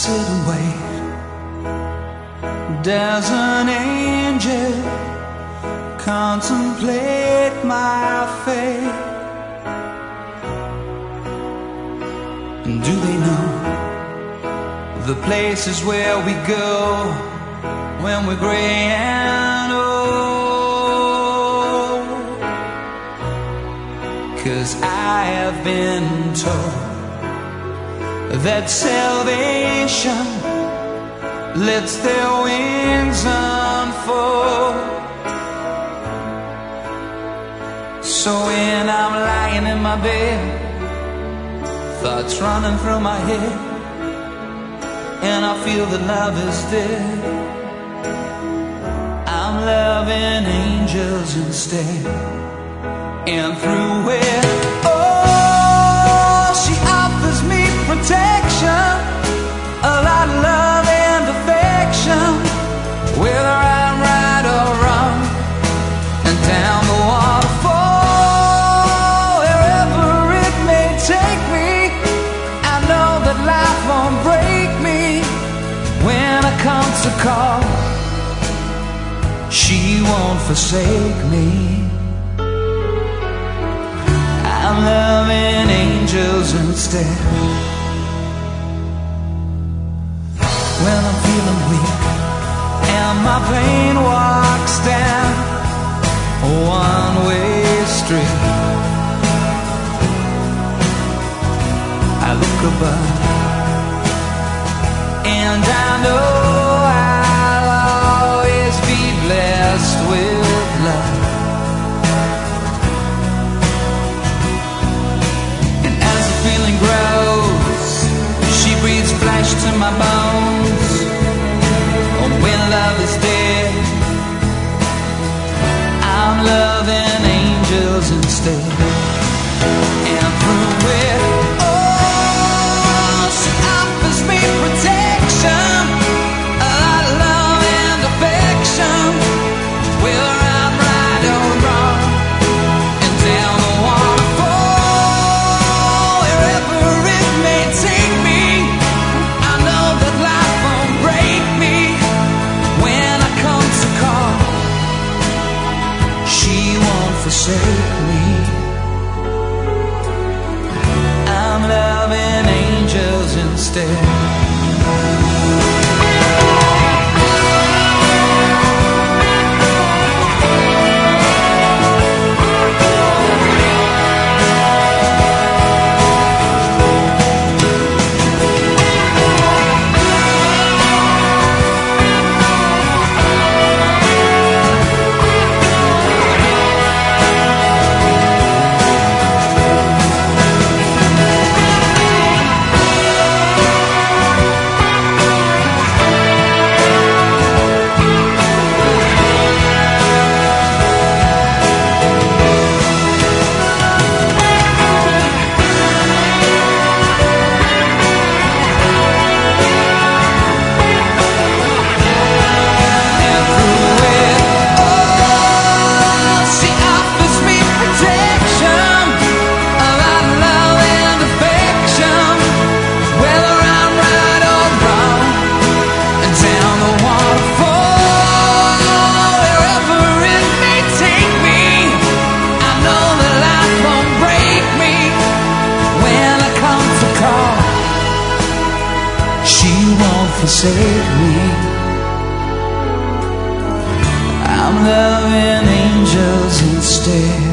sit and wait. Does an angel contemplate my fate? And do they know the places where we go when we're gray and old? 'Cause I have been told that salvation lets their wings unfold. So when I'm lying in my bed, thoughts running through my head, and I feel that love is dead, I'm loving angels instead. And through it, oh, she offers me protection, a lot of love and affection, whether I'm right or wrong. And down the waterfall, wherever it may take me, I know that life won't break me. When I come to call, she won't forsake me. I'm loving angels instead. When I'm feeling weak and my pain walks down a one-way street, I look above and I know I'll always be blessed with love. And as the feeling grows, she breathes flesh to my bones. Oh, when love is dead, I'm loving angels instead. And through it, oh, she offers me protection, a lot of love and affection, whether I'm right or wrong. And down the waterfall, wherever it may take me, I know that life won't break me. When I come to call, she won't forsake me. I'm loving angels instead. Forsake me. I'm loving angels instead.